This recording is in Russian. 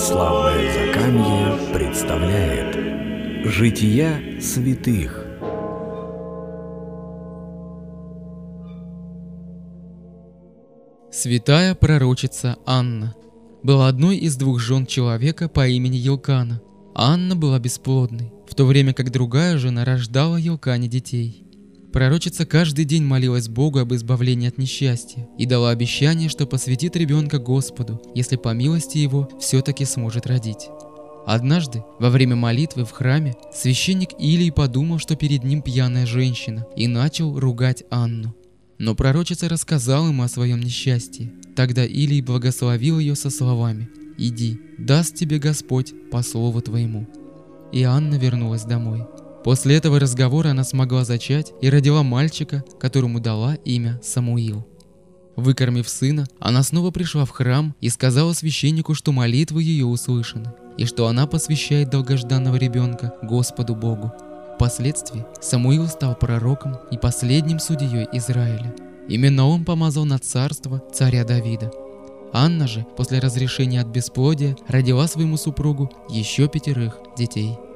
Православное Закамье представляет Жития святых. Святая пророчица Анна была одной из двух жен человека по имени Елкана. Анна была бесплодной, в то время как другая жена рождала Елкане детей. Пророчица каждый день молилась Богу об избавлении от несчастья и дала обещание, что посвятит ребенка Господу, если по милости Его все-таки сможет родить. Однажды, во время молитвы в храме, священник Илий подумал, что перед ним пьяная женщина, и начал ругать Анну. Но пророчица рассказала ему о своем несчастье. Тогда Илий благословил ее со словами: «Иди, даст тебе Господь по слову твоему». И Анна вернулась домой. После этого разговора она смогла зачать и родила мальчика, которому дала имя Самуил. Выкормив сына, она снова пришла в храм и сказала священнику, что молитвы ее услышаны, и что она посвящает долгожданного ребенка Господу Богу. Впоследствии Самуил стал пророком и последним судьей Израиля. Именно он помазал на царство царя Давида. Анна же, после разрешения от бесплодия, родила своему супругу еще 5 детей.